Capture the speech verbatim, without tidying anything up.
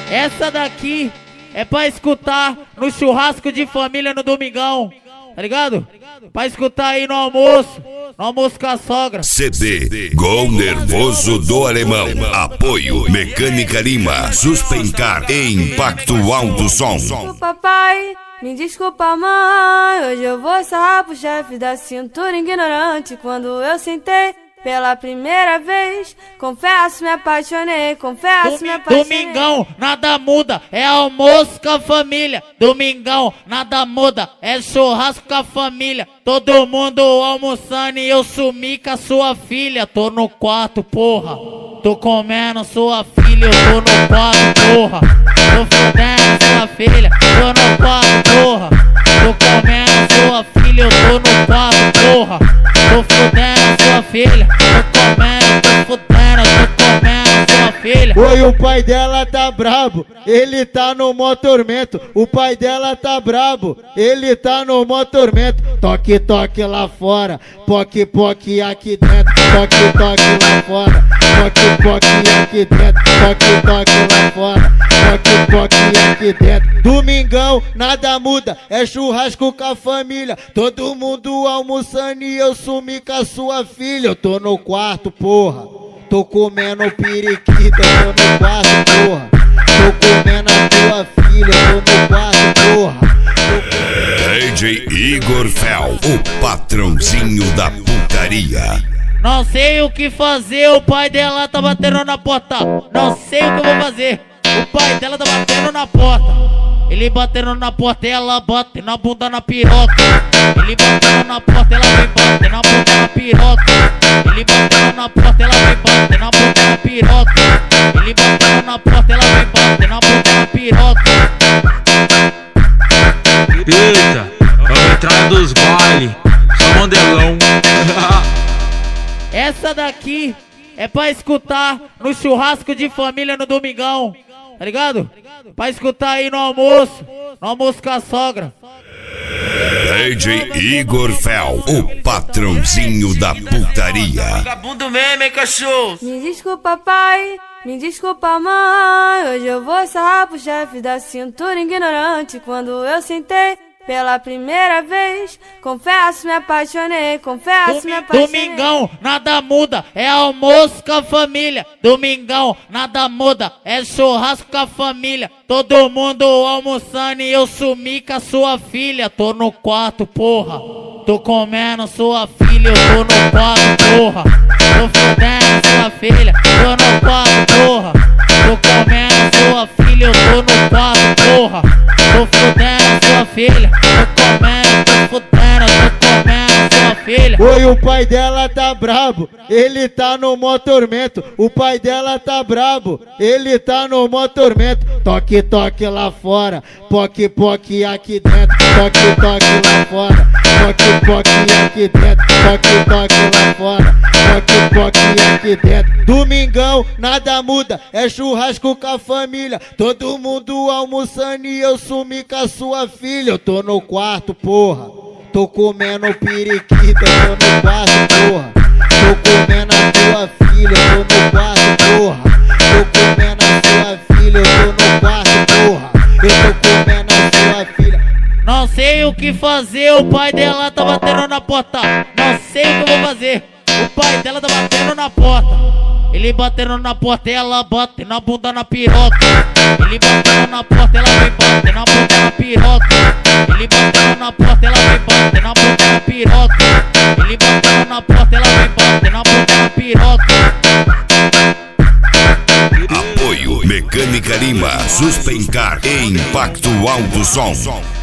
Essa daqui é pra escutar no churrasco de família no domingão, tá ligado? Pra escutar aí no almoço, no almoço com a sogra. C D Gol Nervoso do Alemão. Apoio Mecânica Lima. Suspencar e Impacto Alto Som. Desculpa, pai, me desculpa, mãe. Hoje eu vou sarrar pro chefe da cintura ignorante. Quando eu sentei pela primeira vez, confesso, me apaixonei, confesso, me apaixonei. Domingão, nada muda, é almoço com a família. Domingão, nada muda, é churrasco com a família. Todo mundo almoçando e eu sumi com a sua filha. Tô no quarto, porra, tô comendo sua filha. Eu tô no quarto, porra, tô fudendo sua filha. Tô no quarto, porra, tô comendo sua filha. Eu tô no quarto, porra, tô fudendo sua filha. Tô comendo, tô fudendo, tô comendo sua filha. Oi, o pai dela tá brabo, ele tá no mó tormento. O pai dela tá brabo, ele tá no mó tormento. Toque, toque lá fora, poque, poque aqui dentro. Toque, toque lá fora, poque, poque aqui dentro. Toque, toque lá fora, poque, poque aqui dentro. Domingão, nada muda, é churrasco com a família. Todo mundo almoçando e eu sumi com a sua filha. Eu tô no quarto, porra, tô comendo periquita. Tô no quarto, porra, tô comendo a tua filha. Tô no quarto, porra. D J Igor Fel, o patrãozinho da putaria. Não sei o que fazer, o pai dela tá batendo na porta. Não sei o que eu vou fazer, o pai dela tá batendo na porta. Ele batendo na porta, ela bate na bunda na piroca. Ele batendo na porta, ela vem bater na bunda na piroca. Ele batendo na porta, ela vem bater na bunda na piroca. Ele batendo na porta, ela vem bater na bunda na piroca. Eita, é a entrada dos bailes, só modelão. Essa daqui é pra escutar no churrasco de família no domingão, tá ligado? Pra escutar aí no almoço, no almoço com a sogra. D J Igor Fel, o patrãozinho da putaria. Vagabundo mesmo, hein, cachorro? Me desculpa, pai, me desculpa, mãe. Hoje eu vou sarrar pro chefe da cintura ignorante. Quando eu sentei pela primeira vez, confesso, me apaixonei, confesso, me apaixonei. Domingão, nada muda, é almoço com a família. Domingão, nada muda, é churrasco com a família. Todo mundo almoçando e eu sumi com a sua filha. Tô no quarto, porra, tô comendo sua filha. Eu tô no quarto, porra, tô fudendo sua filha. Tô no quarto, porra, tô comendo sua filha. Eu tô no quarto, porra, tô fudendo sua filha. Tô comendo, tô fudendo, tô comendo sua filha. Oi, o pai dela tá brabo, ele tá no mó tormento. O pai dela tá brabo, ele tá no mó tormento. Toque, toque lá fora, poque, poque aqui dentro. Toque, toque lá fora, poque, poque aqui dentro. Toque, toque lá fora, poque, poque aqui dentro. Domingão, nada muda, é churrasco com a família. Todo mundo almoçando e eu sumi com a sua filha. Eu tô no quarto, porra, tô comendo periquita. Tô no quarto, porra, tô comendo a tua filha. Tô no quarto, porra, tô comendo a sua filha. Eu tô no quarto, porra, eu tô comendo a sua filha. Não sei o que fazer, o pai dela tá batendo na porta. Não sei o que eu vou fazer, o pai dela tá batendo na porta. Ele batendo na porta, ela bate na bunda na piroca. Ele batendo na porta, ela vem bater na bunda na piroca. Ele batendo na porta, ela vem bater na bunda na piroca. Ele batendo na porta, ela vem bater na bunda na piroca. Apoio Mecânica Lima. Suspencar e Impacto Alto Som.